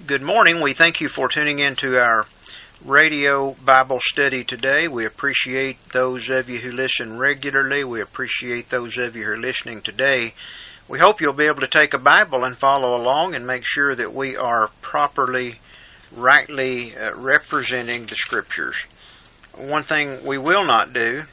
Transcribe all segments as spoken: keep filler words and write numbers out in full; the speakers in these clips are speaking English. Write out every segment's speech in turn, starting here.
Good morning. We thank you for tuning in to our radio Bible study today. We appreciate those of you who listen regularly. We appreciate those of you who are listening today. We hope you'll be able to take a Bible and follow along and make sure that we are properly, rightly uh, representing the Scriptures. One thing we will not do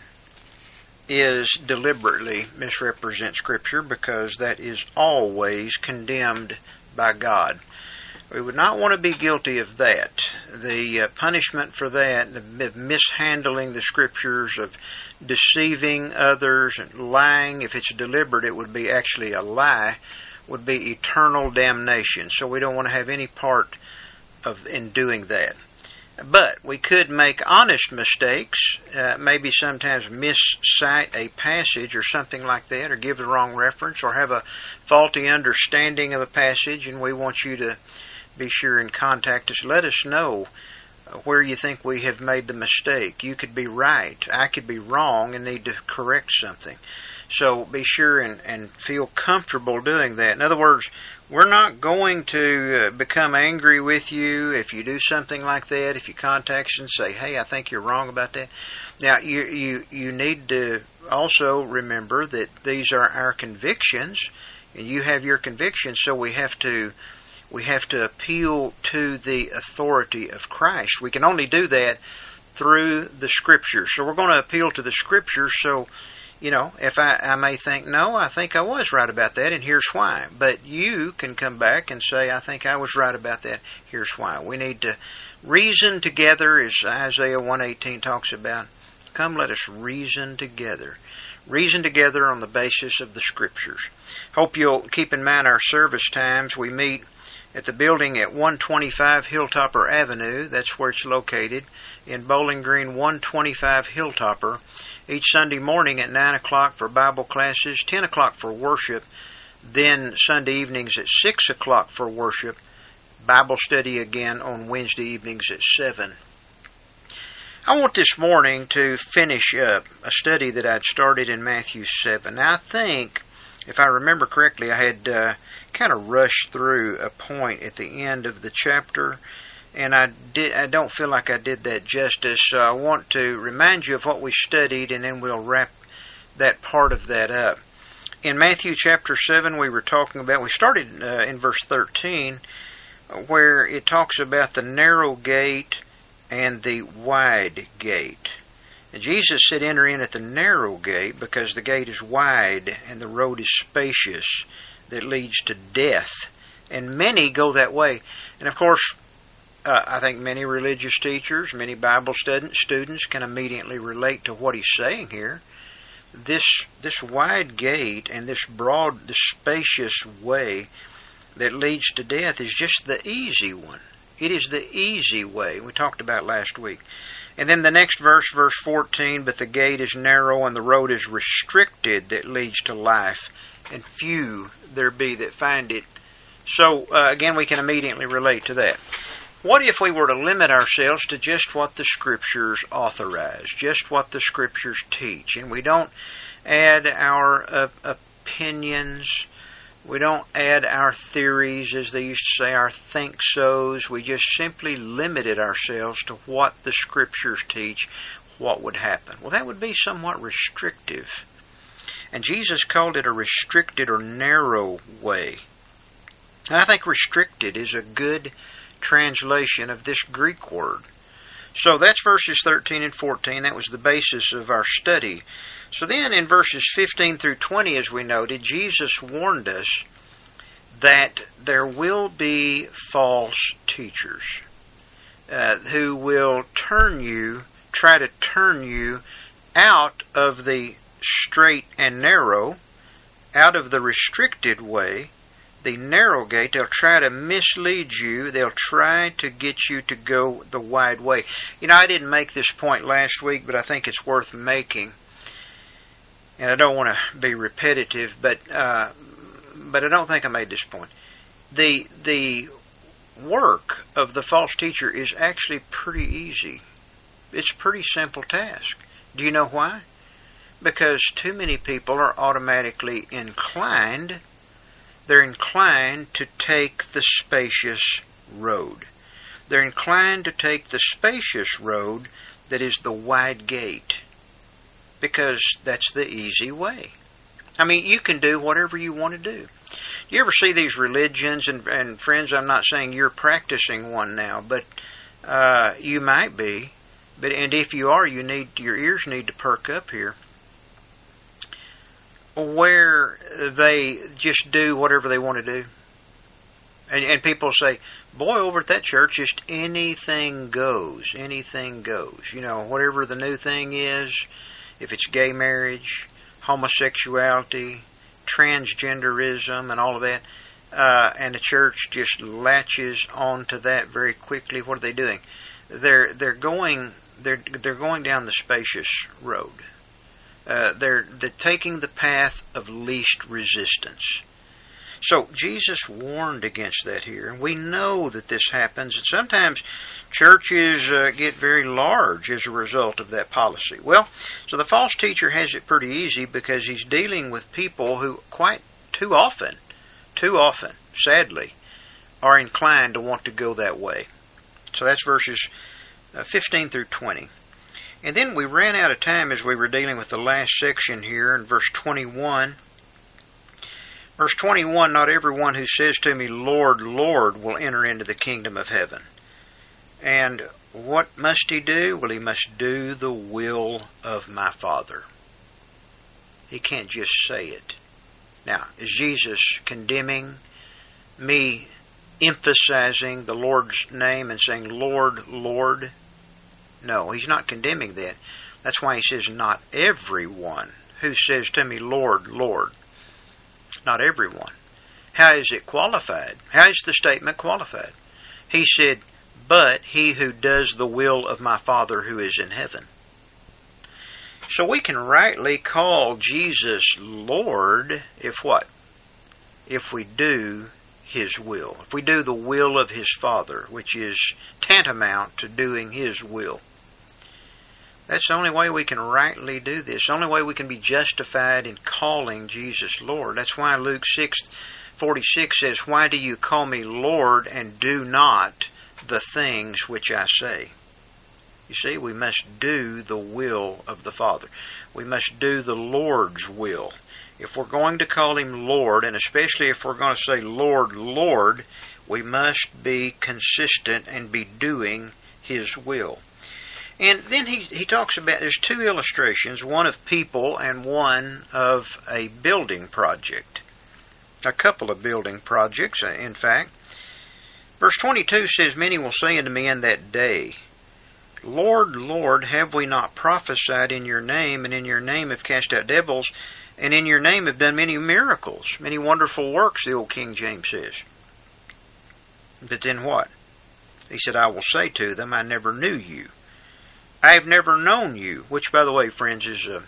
is deliberately misrepresent Scripture, because that is always condemned by God. We would not want to be guilty of that. The uh, punishment for that, of mishandling the Scriptures, of deceiving others, and lying, if it's deliberate, it would be actually a lie, would be eternal damnation. So we don't want to have any part of in doing that. But we could make honest mistakes, uh, maybe sometimes miscite a passage or something like that, or give the wrong reference, or have a faulty understanding of a passage, and we want you to be sure and contact us. Let us know where you think we have made the mistake. You could be right. I could be wrong and need to correct something. So be sure and, and feel comfortable doing that. In other words, we're not going to uh, become angry with you if you do something like that, if you contact us and say, hey, I think you're wrong about that. Now, you, you, you need to also remember that these are our convictions, and you have your convictions, so we have to We have to appeal to the authority of Christ. We can only do that through the Scriptures. So we're going to appeal to the Scriptures. So, you know, if I, I may think, no, I think I was right about that, and here's why. But you can come back and say, I think I was right about that, here's why. We need to reason together, as Isaiah one eighteen talks about. Come, let us reason together. Reason together on the basis of the Scriptures. Hope you'll keep in mind our service times. We meet at the building at one twenty-five Hilltopper Avenue. That's where it's located, in Bowling Green, one twenty-five Hilltopper, each Sunday morning at nine o'clock for Bible classes, ten o'clock for worship, then Sunday evenings at six o'clock for worship, Bible study again on Wednesday evenings at seven. I want this morning to finish up a study that I'd started in Matthew seven. Now, I think, if I remember correctly, I had uh, kind of rushed through a point at the end of the chapter, and I did. I don't feel like I did that justice, so I want to remind you of what we studied, and then we'll wrap that part of that up. In Matthew chapter seven, we were talking about, we started uh, in verse thirteen, where it talks about the narrow gate and the wide gate. And Jesus said, enter in at the narrow gate, because the gate is wide and the road is spacious that leads to death. And many go that way. And of course, uh, I think many religious teachers, many Bible student, students can immediately relate to what he's saying here. This this wide gate and this broad, this spacious way that leads to death is just the easy one. It is the easy way. We talked about last week. And then the next verse, verse fourteen, but the gate is narrow and the road is restricted that leads to life, and few there be that find it. So, uh, again, we can immediately relate to that. What if we were to limit ourselves to just what the Scriptures authorize, just what the Scriptures teach, and we don't add our uh, opinions, we don't add our theories, as they used to say, our think-sos. We just simply limited ourselves to what the Scriptures teach, what would happen? Well, that would be somewhat restrictive. And Jesus called it a restricted or narrow way. And I think restricted is a good translation of this Greek word. So that's verses thirteen and fourteen. That was the basis of our study. So then in verses fifteen through twenty, as we noted, Jesus warned us that there will be false teachers uh, who will turn you, try to turn you out of the straight and narrow, out of the restricted way, the narrow gate. They'll try to mislead you. They'll try to get you to go the wide way. You know, I didn't make this point last week, but I think it's worth making. And I don't want to be repetitive, but uh, but I don't think I made this point. The the work of the false teacher is actually pretty easy. It's a pretty simple task. Do you know why? Because too many people are automatically inclined, they're inclined to take the spacious road. They're inclined to take the spacious road that is the wide gate, because that's the easy way. I mean, you can do whatever you want to do. You ever see these religions, and, and friends, I'm not saying you're practicing one now, but uh, you might be. But and if you are, you need your ears need to perk up here. Where they just do whatever they want to do, and and people say, "Boy, over at that church, just anything goes. Anything goes. You know, whatever the new thing is, if it's gay marriage, homosexuality, transgenderism, and all of that." Uh, and the church just latches onto that very quickly. What are they doing? They're they're going they're they're going down the spacious road. Uh, they're they're taking the path of least resistance. So Jesus warned against that here, and we know that this happens. And sometimes churches uh, get very large as a result of that policy. Well, so the false teacher has it pretty easy because he's dealing with people who quite too often. Too often, sadly, are inclined to want to go that way. So that's verses uh, fifteen through twenty. And then we ran out of time as we were dealing with the last section here in verse twenty-one. Verse twenty-one, "Not everyone who says to me, Lord, Lord, will enter into the kingdom of heaven." And what must he do? Well, he must do the will of my Father. He can't just say it. Now, is Jesus condemning me emphasizing the Lord's name and saying, Lord, Lord? No, he's not condemning that. That's why he says, not everyone who says to me, Lord, Lord. Not everyone. How is it qualified? How is the statement qualified? He said, but he who does the will of my Father who is in heaven. So we can rightly call Jesus Lord if what? If we do His will. If we do the will of His Father, which is tantamount to doing His will. That's the only way we can rightly do this. The only way we can be justified in calling Jesus Lord. That's why Luke six forty-six says, why do you call me Lord and do not the things which I say? You see, we must do the will of the Father. We must do the Lord's will. If we're going to call Him Lord, and especially if we're going to say Lord, Lord, we must be consistent and be doing His will. And then he, he talks about, there's two illustrations, one of people and one of a building project. A couple of building projects, in fact. Verse twenty-two says, many will say unto me in that day, Lord, Lord, have we not prophesied in your name, and in your name have cast out devils, and in your name have done many miracles, many wonderful works, the old King James says. But then what? He said, I will say to them, I never knew you. I have never known you, which, by the way, friends, is a,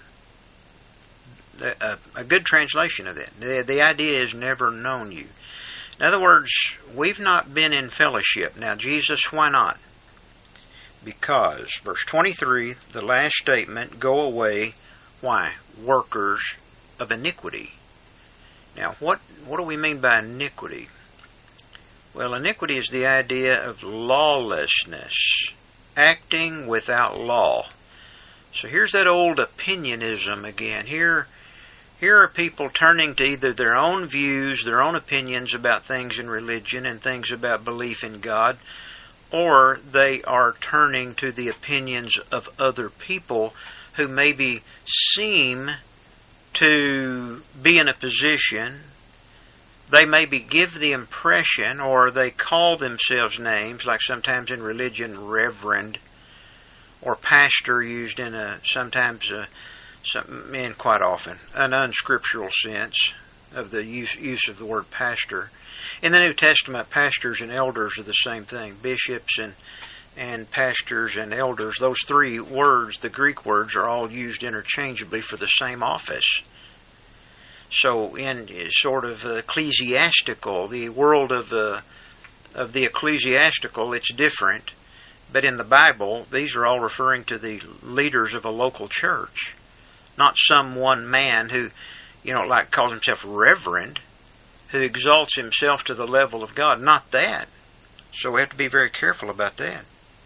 a, a good translation of that. The, the idea is never known you. In other words, we've not been in fellowship. Now, Jesus, why not? Because, verse twenty-three, the last statement, go away, why? Workers of iniquity. Now, what, what do we mean by iniquity? Well, iniquity is the idea of lawlessness, acting without law. So here's that old opinionism again. Here, here are people turning to either their own views, their own opinions about things in religion and things about belief in God, or they are turning to the opinions of other people who maybe seem to be in a position. They maybe give the impression, or they call themselves names, like sometimes in religion, reverend, or pastor used in a, sometimes, a, some, and quite often, an unscriptural sense of the use, use of the word pastor. In the New Testament, pastors and elders are the same thing. Bishops and and pastors and elders, those three words, the Greek words, are all used interchangeably for the same office. So in sort of ecclesiastical, the world of the, of the ecclesiastical, it's different. But in the Bible, these are all referring to the leaders of a local church. Not some one man who, you know, like calls himself reverend, who exalts himself to the level of God. Not that. So we have to be very careful about that.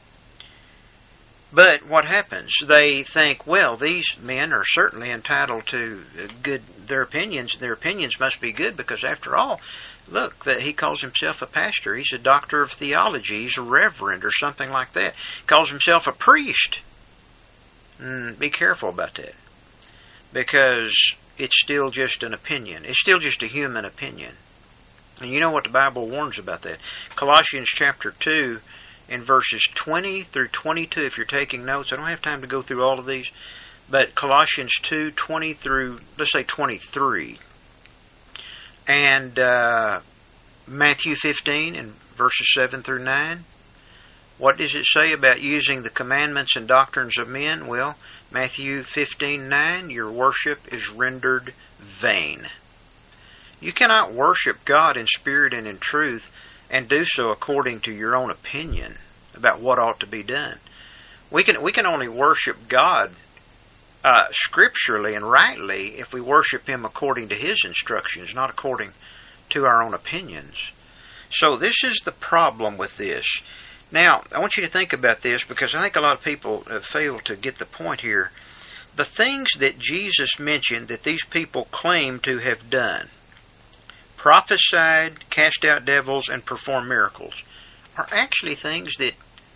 But what happens? They think, well, these men are certainly entitled to good their opinions. Their opinions must be good because, after all, look, that he calls himself a pastor. He's a doctor of theology. He's a reverend or something like that. He calls himself a priest. Mm, be careful about that, because it's still just an opinion. It's still just a human opinion. And you know what the Bible warns about that. Colossians chapter two, in verses twenty through twenty-two, if you're taking notes. I don't have time to go through all of these, but Colossians two, twenty through, let's say twenty-three. And uh, Matthew fifteen, in verses seven through nine. What does it say about using the commandments and doctrines of men? Well, Matthew fifteen, nine, your worship is rendered vain. You cannot worship God in spirit and in truth and do so according to your own opinion about what ought to be done. We can we can only worship God uh, scripturally and rightly if we worship Him according to His instructions, not according to our own opinions. So this is the problem with this. Now, I want you to think about this, because I think a lot of people have failed to get the point here. The things that Jesus mentioned that these people claim to have done, prophesied, cast out devils, and performed miracles, are actually things that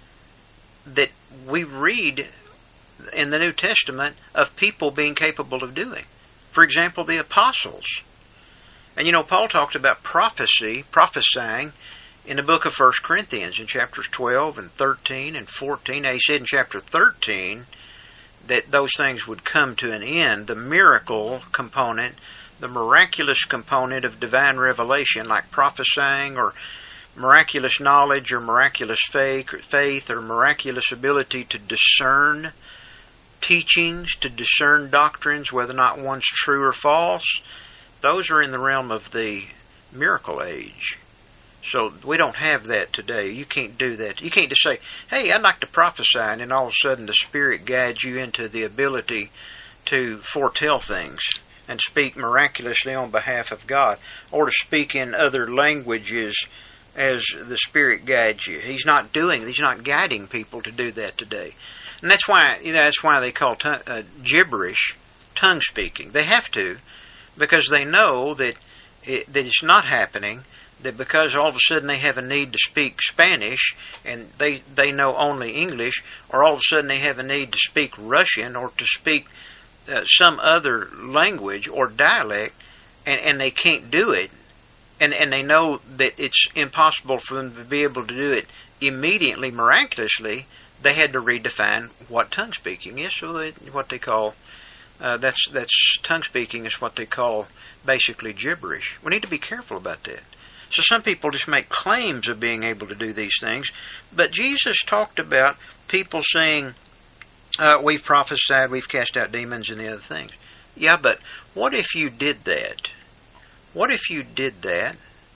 that we read in the New Testament of people being capable of doing. For example, the apostles. And you know, Paul talked about prophecy, prophesying, in the book of First Corinthians, in chapters twelve and thirteen and fourteen. Now, he said in chapter thirteen that those things would come to an end. The miracle component, the miraculous component of divine revelation, like prophesying or miraculous knowledge or miraculous faith or miraculous ability to discern teachings, to discern doctrines, whether or not one's true or false, those are in the realm of the miracle age. So we don't have that today. You can't do that. You can't just say, hey, I'd like to prophesy, and then all of a sudden the Spirit guides you into the ability to foretell things and speak miraculously on behalf of God, or to speak in other languages as the Spirit guides you. He's not doing, He's not guiding people to do that today. And that's why, you know, that's why they call tongue, uh, gibberish tongue speaking. They have to, because they know that it, that it's not happening, that because all of a sudden they have a need to speak Spanish and they, they know only English, or all of a sudden they have a need to speak Russian or to speak uh, some other language or dialect, and, and they can't do it, and, and they know that it's impossible for them to be able to do it immediately, miraculously, they had to redefine what tongue speaking is. So they, what they call, uh, that's, that's tongue speaking is what they call basically gibberish. We need to be careful about that. So some people just make claims of being able to do these things. But Jesus talked about people saying, uh, we've prophesied, we've cast out demons and the other things. Yeah, but what if you did that? What if you did that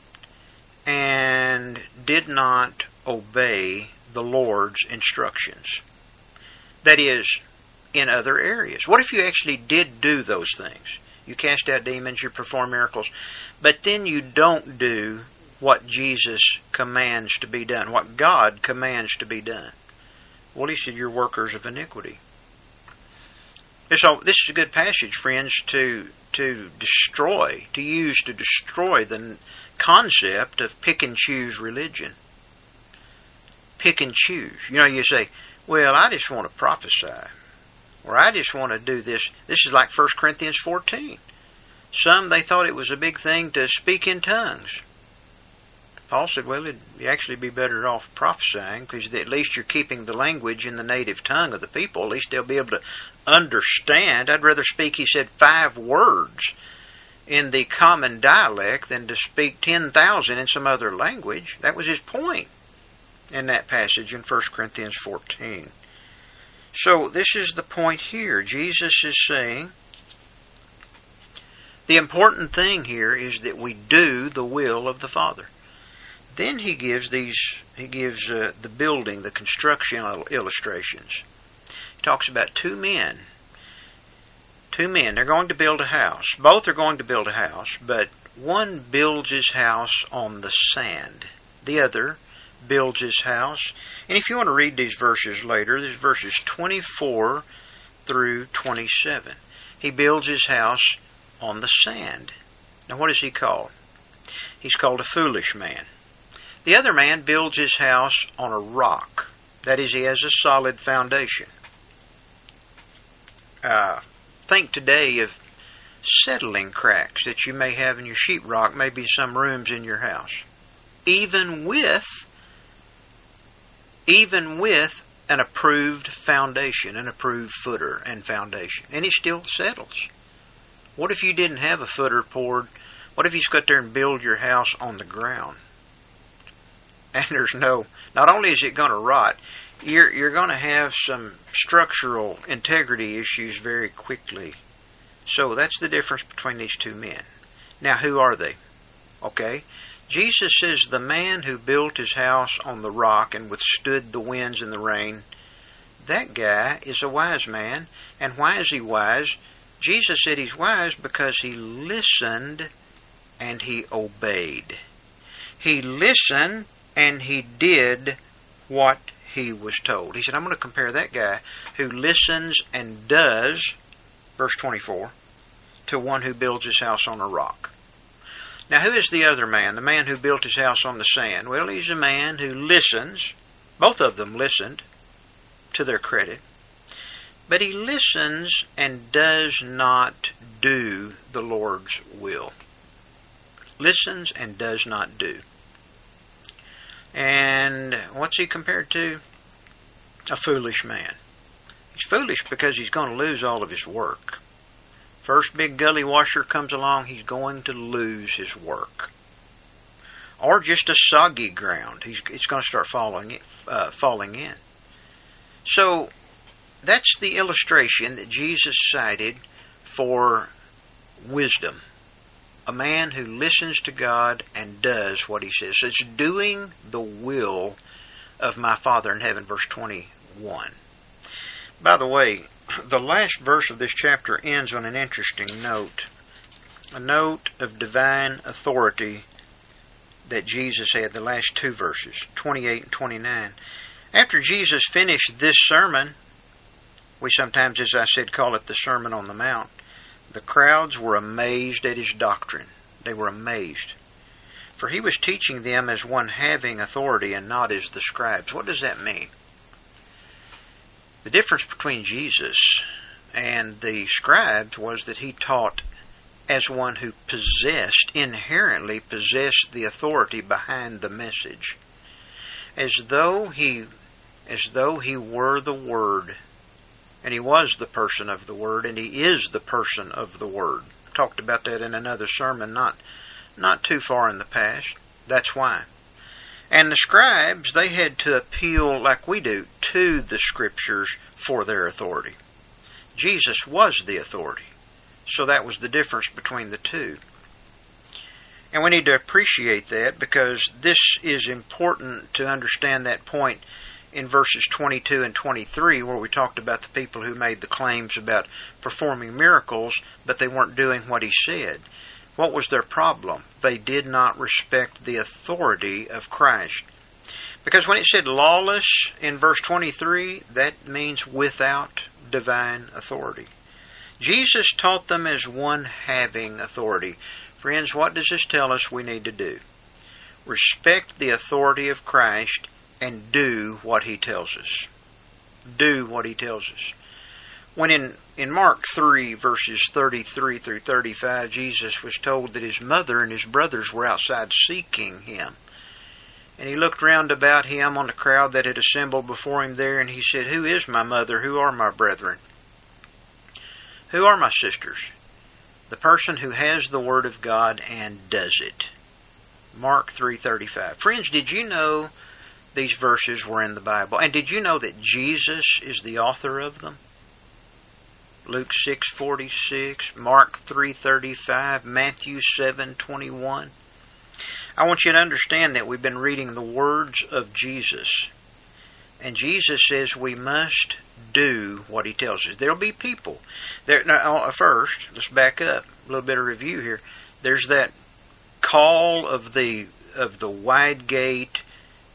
and did not obey the Lord's instructions? That is, in other areas. What if you actually did do those things? You cast out demons, you perform miracles, but then you don't do what Jesus commands to be done, what God commands to be done. Well, He said, you're workers of iniquity. So this is a good passage, friends, to to destroy, to use to destroy the concept of pick and choose religion. Pick and choose. You know, you say, well, I just want to prophesy, or I just want to do this. This is like First Corinthians fourteen. Some, they thought it was a big thing to speak in tongues. Paul said, well, it'd actually be better off prophesying, because at least you're keeping the language in the native tongue of the people. At least they'll be able to understand. I'd rather speak, he said, five words in the common dialect than to speak ten thousand in some other language. That was his point in that passage in First Corinthians fourteen. So this is the point here. Jesus is saying, the important thing here is that we do the will of the Father. Then he gives these, he gives uh, the building, the construction illustrations. He talks about two men. Two men, they're going to build a house. Both are going to build a house, but one builds his house on the sand. The other builds his house. And if you want to read these verses later, there's verses twenty-four through twenty-seven. He builds his house on the sand. Now what is he called? He's called a foolish man. The other man builds his house on a rock. That is, he has a solid foundation. Uh, think today of settling cracks that you may have in your sheetrock, maybe some rooms in your house. Even with, even with an approved foundation, an approved footer and foundation, and it still settles. What if you didn't have a footer poured? What if you just got there and build your house on the ground? And there's no, not only is it going to rot, you're, you're going to have some structural integrity issues very quickly. So that's the difference between these two men. Now, who are they? Okay, Jesus says the man who built his house on the rock and withstood the winds and the rain, that guy is a wise man. And why is he wise? Jesus said he's wise because he listened and he obeyed. He listened and he did what he was told. He said, I'm going to compare that guy who listens and does, verse twenty-four, to one who builds his house on a rock. Now, who is the other man, the man who built his house on the sand? Well, he's a man who listens. Both of them listened, to their credit. But he listens and does not do the Lord's will. Listens and does not do. And what's he compared to? A foolish man. He's foolish because he's going to lose all of his work. First big gully washer comes along, he's going to lose his work. Or just a soggy ground. He's, it's going to start falling, uh, falling in. So, that's the illustration that Jesus cited for wisdom. A man who listens to God and does what he says. So it's doing the will of my Father in heaven, verse twenty-one. By the way, the last verse of this chapter ends on an interesting note. A note of divine authority that Jesus had, the last two verses, twenty-eight and twenty-nine. After Jesus finished this sermon, we sometimes, as I said, call it the Sermon on the Mount, the crowds were amazed at his doctrine. They were amazed. For he was teaching them as one having authority and not as the scribes. What does that mean? The difference between Jesus and the scribes was that he taught as one who possessed, inherently possessed the authority behind the message. As though he, as though he were the Word. And he was the person of the Word, and he is the person of the Word. Talked about that in another sermon not, not too far in the past. That's why. And the scribes, they had to appeal, like we do, to the Scriptures for their authority. Jesus was the authority. So that was the difference between the two. And we need to appreciate that because this is important to understand that point in verses twenty-two and twenty-three, where we talked about the people who made the claims about performing miracles, but they weren't doing what he said. What was their problem? They did not respect the authority of Christ. Because when it said lawless in verse twenty-three, that means without divine authority. Jesus taught them as one having authority. Friends, what does this tell us we need to do? Respect the authority of Christ and do what he tells us. Do what he tells us. When in, in Mark three, verses thirty-three through thirty-five, Jesus was told that his mother and his brothers were outside seeking him. And he looked round about him on the crowd that had assembled before him there, and he said, Who is my mother? Who are my brethren? Who are my sisters? The person who has the Word of God and does it. Mark three thirty-five. Friends, did you know these verses were in the Bible? And did you know that Jesus is the author of them? Luke six forty-six, Mark three thirty-five, Matthew seven twenty-one. I want you to understand that we've been reading the words of Jesus. And Jesus says we must do what he tells us. There'll be people. There, now, first, let's back up. A little bit of review here. There's that call of the of the wide gate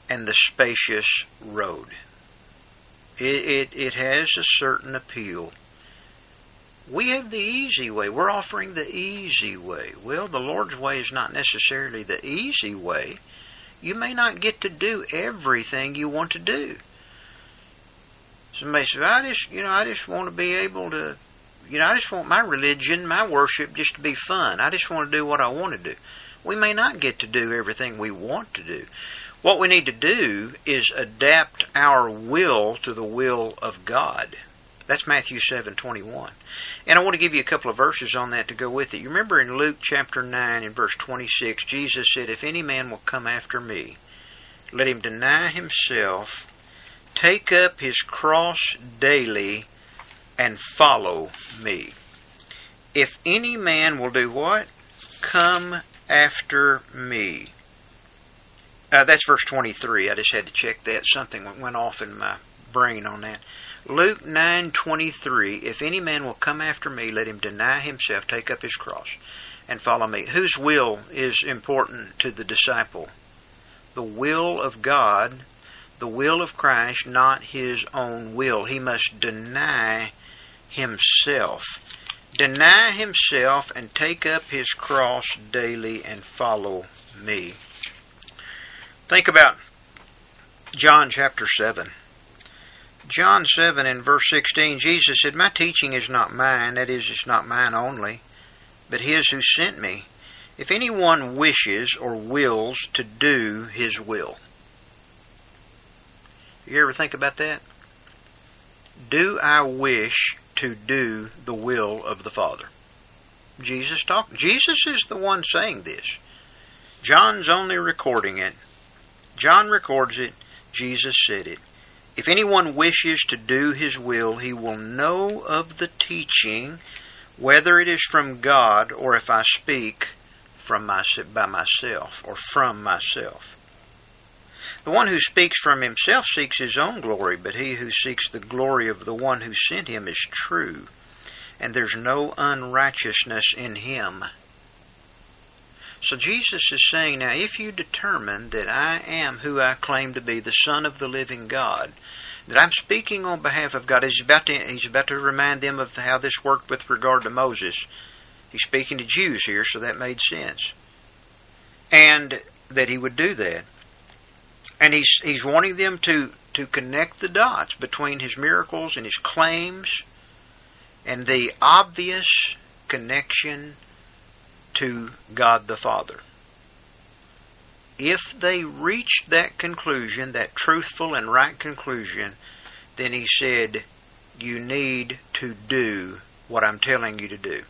and the spacious road. It, it, it has a certain appeal. We have the easy way. We're offering the easy way. Well, the Lord's way is not necessarily the easy way. You may not get to do everything you want to do. Somebody says, I just, you know, I just want to be able to, you know, I just want my religion, my worship just to be fun. I just want to do what I want to do. We may not get to do everything we want to do. What we need to do is adapt our will to the will of God. That's Matthew seven twenty-one. And I want to give you a couple of verses on that to go with it. You remember in Luke chapter nine and verse twenty-six, Jesus said, if any man will come after me, let him deny himself, take up his cross daily, and follow me. If any man will do what? Come after me. Uh, that's verse twenty-three. I just had to check that. Something went off in my brain on that. Luke nine twenty-three, if any man will come after me, let him deny himself, take up his cross, and follow me. Whose will is important to the disciple? The will of God, the will of Christ, not his own will. He must deny himself. Deny himself and take up his cross daily and follow me. Think about John chapter seven. John seven and verse sixteen, Jesus said, my teaching is not mine, that is, it's not mine only, but his who sent me. If anyone wishes or wills to do his will. You ever think about that? Do I wish to do the will of the Father? Jesus talking. Jesus is the one saying this. John's only recording it. John records it. Jesus said it. If anyone wishes to do his will, he will know of the teaching, whether it is from God or if I speak from my, by myself or from myself. The one who speaks from himself seeks his own glory, but he who seeks the glory of the one who sent him is true, and there's no unrighteousness in him. So Jesus is saying, now if you determine that I am who I claim to be, the Son of the living God, that I'm speaking on behalf of God, he's about to, he's about to remind them of how this worked with regard to Moses. He's speaking to Jews here, so that made sense. And that he would do that. And he's he's wanting them to, to connect the dots between his miracles and his claims and the obvious connection to God the Father. If they reached that conclusion, that truthful and right conclusion, then he said, you need to do what I'm telling you to do.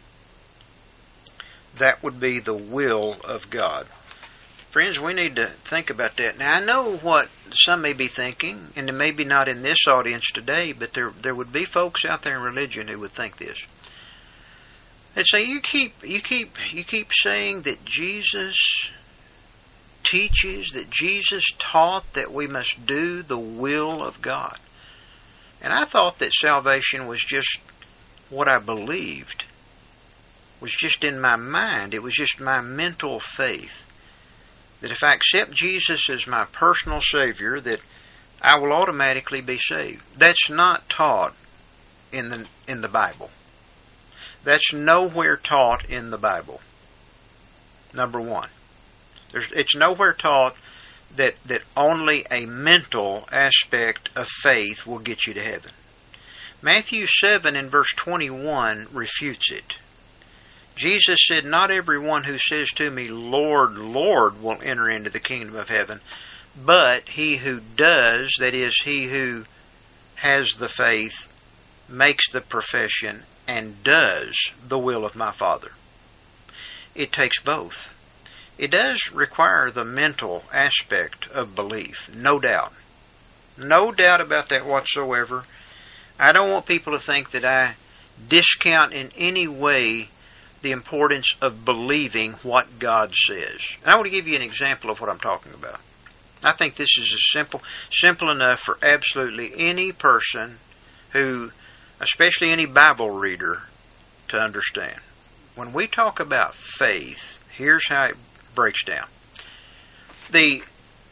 That would be the will of God. Friends, we need to think about that. Now, I know what some may be thinking, and maybe not in this audience today, but there there would be folks out there in religion who would think this. They'd say, you keep you keep you keep saying that Jesus teaches, that Jesus taught that we must do the will of God. And I thought that salvation was just what I believed. It was just in my mind. It was just my mental faith. That if I accept Jesus as my personal Savior, that I will automatically be saved. That's not taught in the in the Bible. That's nowhere taught in the Bible. Number one. There's, it's nowhere taught that, that only a mental aspect of faith will get you to heaven. Matthew seven and verse twenty-one refutes it. Jesus said, not everyone who says to me, Lord, Lord, will enter into the kingdom of heaven, but he who does, that is, he who has the faith, makes the profession, and does the will of my Father. It takes both. It does require the mental aspect of belief, no doubt. No doubt about that whatsoever. I don't want people to think that I discount in any way the importance of believing what God says. And I want to give you an example of what I'm talking about. I think this is a simple, simple enough for absolutely any person who, especially any Bible reader, to understand. When we talk about faith, here's how it breaks down. The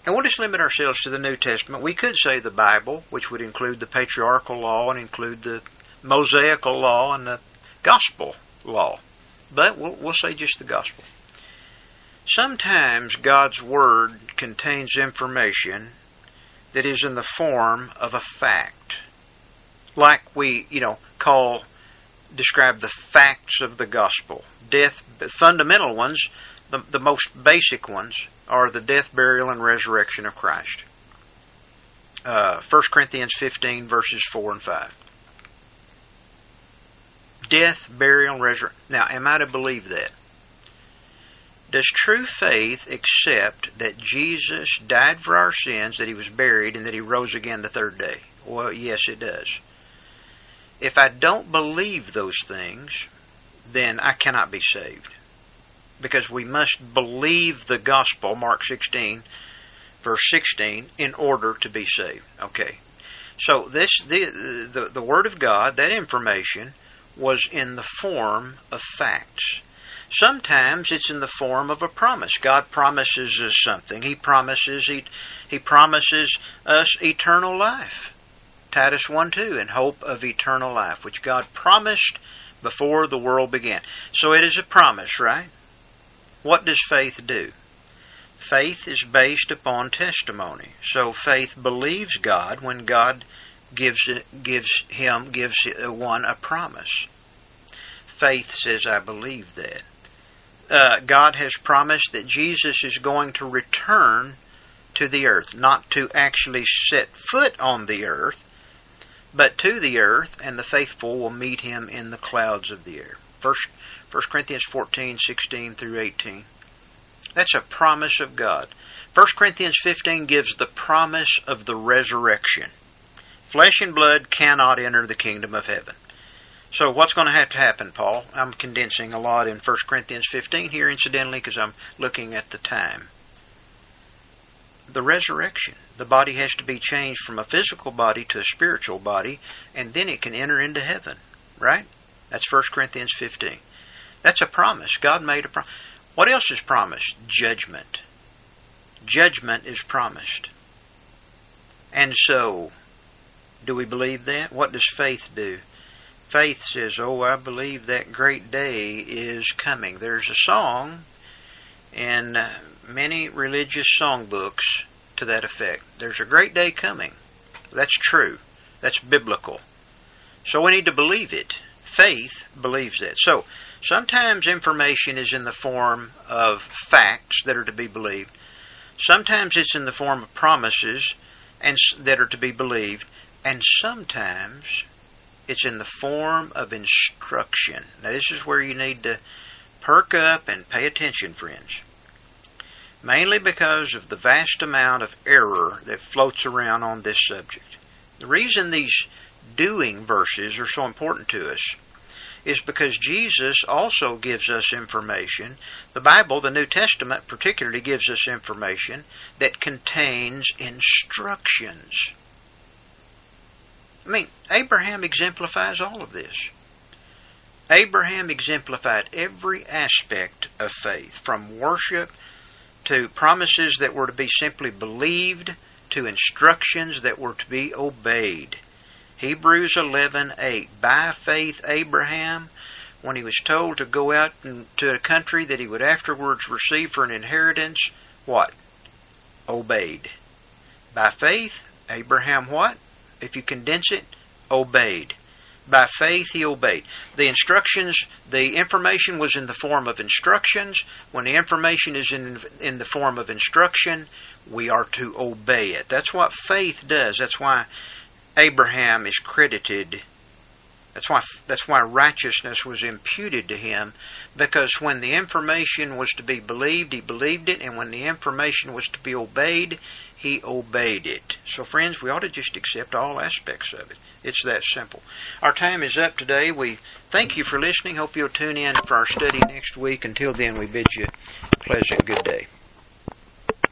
And we'll just limit ourselves to the New Testament. We could say the Bible, which would include the patriarchal law and include the Mosaical law and the gospel law. But we'll, we'll say just the gospel. Sometimes God's Word contains information that is in the form of a fact. Like we, you know, call, describe the facts of the gospel. Death, fundamental ones, the, the most basic ones, are the death, burial, and resurrection of Christ. Uh, First Corinthians fifteen, verses four and five. Death, burial, and resurrection. Now, am I to believe that? Does true faith accept that Jesus died for our sins, that He was buried, and that He rose again the third day? Well, yes, it does. If I don't believe those things, then I cannot be saved. Because we must believe the gospel, Mark sixteen, verse sixteen, in order to be saved. Okay. So this the, the, the Word of God, that information, was in the form of facts. Sometimes it's in the form of a promise. God promises us something. He promises He, he promises us eternal life. Titus one two, in hope of eternal life, which God promised before the world began. So it is a promise, right? What does faith do? Faith is based upon testimony. So faith believes God when God gives gives him gives one a promise. Faith says, I believe that. Uh, God has promised that Jesus is going to return to the earth, not to actually set foot on the earth, but to the earth, and the faithful will meet Him in the clouds of the air. First, First Corinthians fourteen, sixteen through eighteen. That's a promise of God. First Corinthians fifteen gives the promise of the resurrection. Flesh and blood cannot enter the kingdom of heaven. So what's going to have to happen, Paul? I'm condensing a lot in First Corinthians fifteen here, incidentally, because I'm looking at the time. The resurrection. The body has to be changed from a physical body to a spiritual body, and then it can enter into heaven. Right? That's First Corinthians fifteen. That's a promise. God made a promise. What else is promised? Judgment. Judgment is promised. And so, do we believe that? What does faith do? Faith says, oh, I believe that great day is coming. There's a song in many religious songbooks to that effect. There's a great day coming. That's true. That's biblical. So we need to believe it. Faith believes that. So, sometimes information is in the form of facts that are to be believed. Sometimes it's in the form of promises and that are to be believed. And sometimes it's in the form of instruction. Now, this is where you need to perk up and pay attention, friends. Mainly because of the vast amount of error that floats around on this subject. The reason these doing verses are so important to us is because Jesus also gives us information. The Bible, the New Testament particularly, gives us information that contains instructions. I mean, Abraham exemplifies all of this. Abraham exemplified every aspect of faith, from worship to promises that were to be simply believed, to instructions that were to be obeyed. Hebrews eleven eight. By faith Abraham, when he was told to go out to a country that he would afterwards receive for an inheritance, what? Obeyed. By faith, Abraham what? If you condense it, obeyed. By faith he obeyed. The instructions, the information was in the form of instructions. When the information is in, in the form of instruction, we are to obey it. That's what faith does. That's why Abraham is credited. That's why that's why righteousness was imputed to him, because when the information was to be believed, he believed it, and when the information was to be obeyed, he obeyed it. So friends, we ought to just accept all aspects of it. It's that simple. Our time is up today. We thank you for listening. Hope you'll tune in for our study next week. Until then, we bid you a pleasant good day.